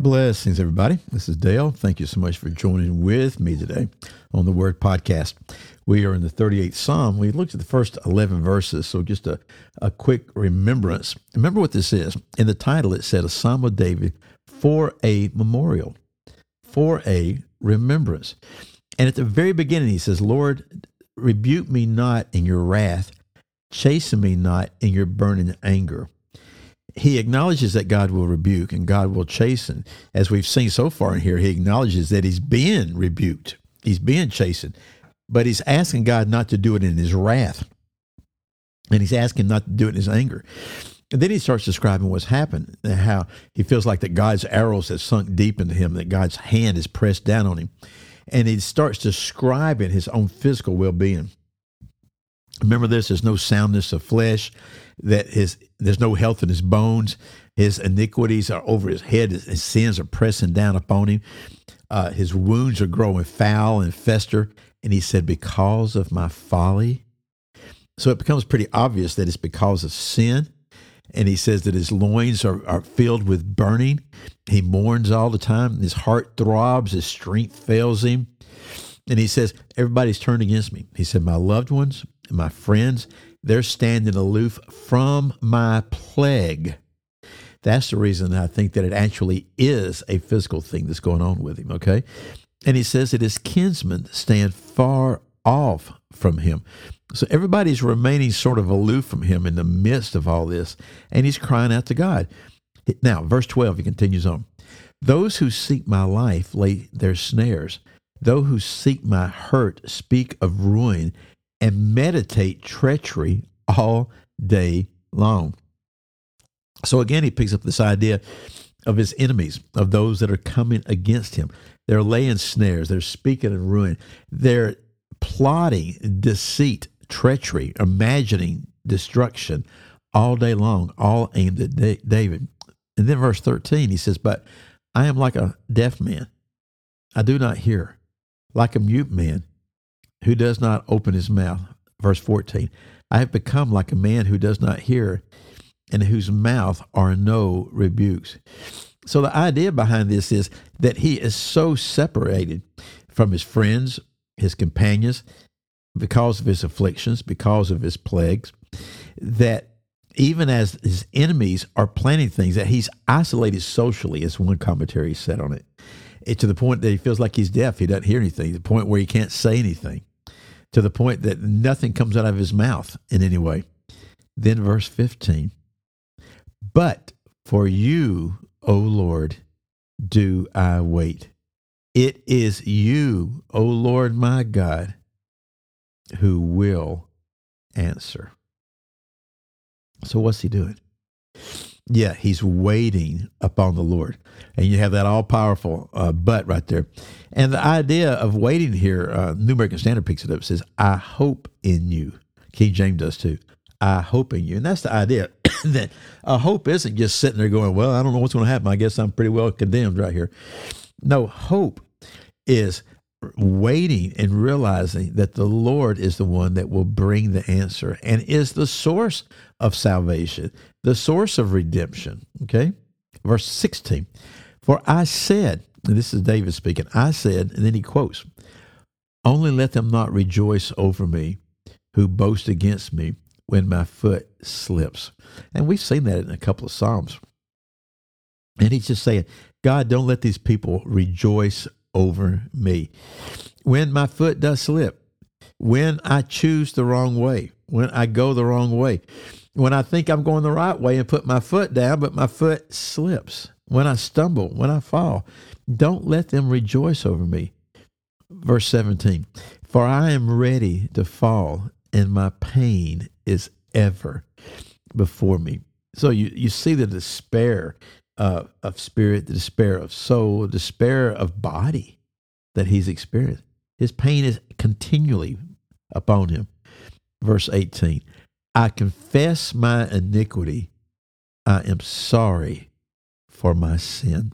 Blessings, everybody. This is Dale. Thank you so much for joining with me today on the Word Podcast. We are in the 38th Psalm. We looked at the first 11 verses, so just a quick remembrance. Remember what this is. In the title, it said, a Psalm of David for a memorial, for a remembrance. And at the very beginning, he says, Lord, rebuke me not in your wrath, chasten me not in your burning anger. He acknowledges that God will rebuke and God will chasten. As we've seen so far in here, he acknowledges that he's being rebuked. He's being chastened. But he's asking God not to do it in his wrath. And he's asking not to do it in his anger. And then he starts describing what's happened, and how he feels like that God's arrows have sunk deep into him, that God's hand is pressed down on him. And he starts describing his own physical well-being. Remember this, there's no soundness of flesh, there's no health in his bones. His iniquities are over his head. His sins are pressing down upon him. His wounds are growing foul and fester. And he said, because of my folly. So it becomes pretty obvious that it's because of sin. And he says that his loins are filled with burning. He mourns all the time. His heart throbs. His strength fails him. And he says, everybody's turned against me. He said, my loved ones, my friends, they're standing aloof from my plague. That's the reason I think that it actually is a physical thing that's going on with him, okay? And he says that his kinsmen stand far off from him. So everybody's remaining sort of aloof from him in the midst of all this, and he's crying out to God. Now, verse 12, he continues on. Those who seek my life lay their snares. Those who seek my hurt speak of ruin and meditate treachery all day long. So again, he picks up this idea of his enemies, of those that are coming against him. They're laying snares. They're speaking of ruin. They're plotting deceit, treachery, imagining destruction all day long, all aimed at David. And then verse 13, he says, but I am like a deaf man. I do not hear, like a mute man who does not open his mouth. Verse 14, I have become like a man who does not hear, and whose mouth are no rebukes. So the idea behind this is that he is so separated from his friends, his companions, because of his afflictions, because of his plagues, that even as his enemies are planning things, that he's isolated socially, as one commentary said on it, to the point that he feels like he's deaf. He doesn't hear anything, to the point where he can't say anything, to the point that nothing comes out of his mouth in any way. Then verse 15, but for you, O Lord, do I wait. It is you, O Lord my God, who will answer. So what's he doing? Yeah, he's waiting upon the Lord. And you have that all-powerful but right there. And the idea of waiting here, New American Standard picks it up, says, I hope in you. King James does too. I hope in you. And that's the idea, that hope isn't just sitting there going, well, I don't know what's going to happen. I guess I'm pretty well condemned right here. No, hope is waiting and realizing that the Lord is the one that will bring the answer and is the source of salvation, the source of redemption. Okay? Verse 16, for I said, and this is David speaking, I said, and then he quotes, only let them not rejoice over me who boast against me when my foot slips. And we've seen that in a couple of Psalms. And he's just saying, God, don't let these people rejoice over me. When my foot does slip, when I choose the wrong way, when I go the wrong way, when I think I'm going the right way and put my foot down, but my foot slips, when I stumble, when I fall, don't let them rejoice over me. Verse 17, for I am ready to fall, and my pain is ever before me. So you see the despair of spirit, the despair of soul, the despair of body that he's experienced. His pain is continually upon him. Verse 18, I confess my iniquity. I am sorry for my sin.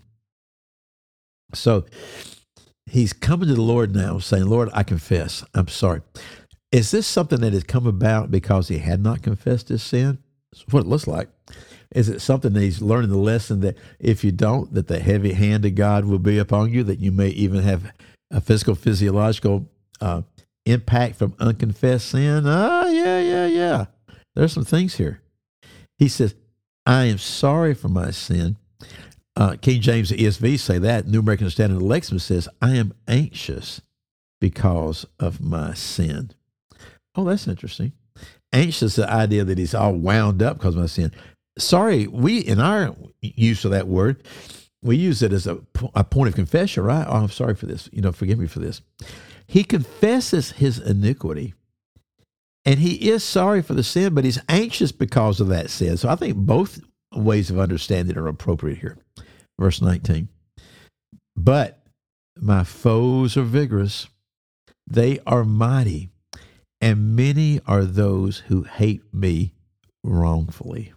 So he's coming to the Lord now saying, Lord, I confess, I'm sorry. Is this something that has come about because he had not confessed his sin? what it looks like. Is it something that he's learning the lesson that if you don't, that the heavy hand of God will be upon you, that you may even have a physiological impact from unconfessed sin? Yeah. There's some things here. He says, I am sorry for my sin. King James and ESV say that. New American Standard and Lexham says, I am anxious because of my sin. Oh, that's interesting. Anxious, the idea that he's all wound up because of my sin. Sorry, we, in our use of that word, we use it as a point of confession, right? Oh, I'm sorry for this. Forgive me for this. He confesses his iniquity, and he is sorry for the sin, but he's anxious because of that sin. So I think both ways of understanding are appropriate here. Verse 19. But my foes are vigorous. They are mighty, and many are those who hate me wrongfully.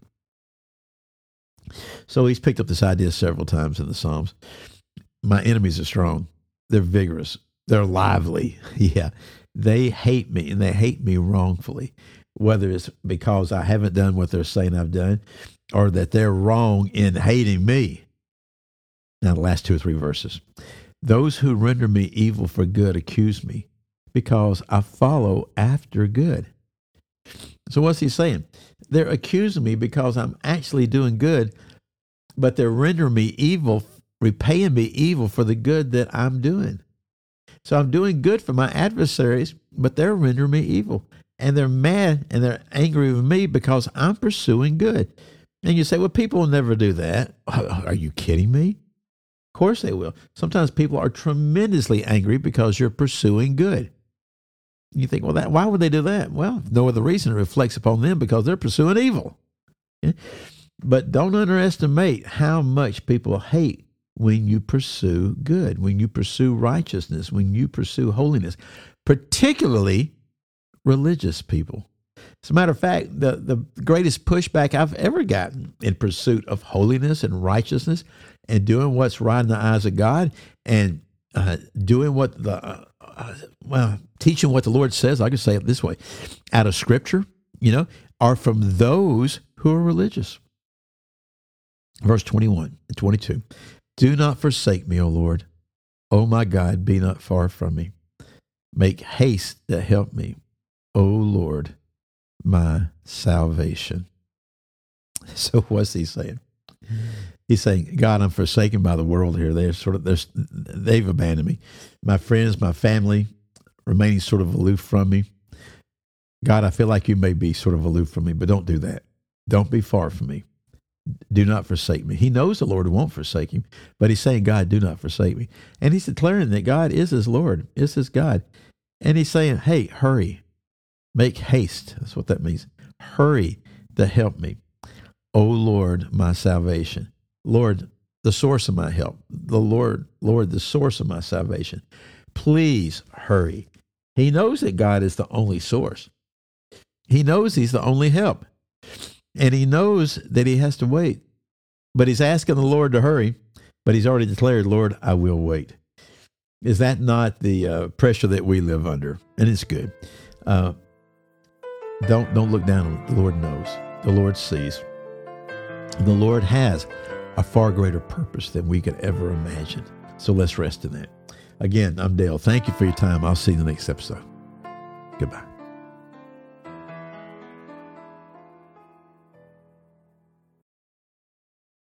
So he's picked up this idea several times in the Psalms. My enemies are strong. They're vigorous. They're lively. Yeah. They hate me, and they hate me wrongfully, whether it's because I haven't done what they're saying I've done or that they're wrong in hating me. Now, the last 2 or 3 verses. Those who render me evil for good accuse me because I follow after good. So what's he saying? They're accusing me because I'm actually doing good, but they're rendering me evil, repaying me evil for the good that I'm doing. So I'm doing good for my adversaries, but they're rendering me evil. And they're mad and they're angry with me because I'm pursuing good. And you say, well, people will never do that. Are you kidding me? Of course they will. Sometimes people are tremendously angry because you're pursuing good. You think, well, why would they do that? Well, no other reason. It reflects upon them because they're pursuing evil. Okay? But don't underestimate how much people hate when you pursue good, when you pursue righteousness, when you pursue holiness, particularly religious people. As a matter of fact, the greatest pushback I've ever gotten in pursuit of holiness and righteousness and doing what's right in the eyes of God and doing what teaching what the Lord says, I can say it this way, out of Scripture, are from those who are religious. Verse 21 and 22. Do not forsake me, O Lord. O my God, be not far from me. Make haste to help me, O Lord, my salvation. So what's he saying? He's saying, God, I'm forsaken by the world here. They've abandoned me. My friends, my family, remaining sort of aloof from me. God, I feel like you may be sort of aloof from me, but don't do that. Don't be far from me. Do not forsake me. He knows the Lord won't forsake him, but he's saying, God, do not forsake me. And he's declaring that God is his Lord, is his God. And he's saying, hey, hurry, make haste. That's what that means. Hurry to help me. O Lord, my salvation. Lord, the source of my help. The Lord, the source of my salvation. Please hurry. He knows that God is the only source. He knows he's the only help. And he knows that he has to wait. But he's asking the Lord to hurry, but he's already declared, Lord, I will wait. Is that not the pressure that we live under? And it's good. Don't look down on it. The Lord knows. The Lord sees. The Lord has a far greater purpose than we could ever imagine. So let's rest in that. Again, I'm Dale. Thank you for your time. I'll see you in the next episode. Goodbye.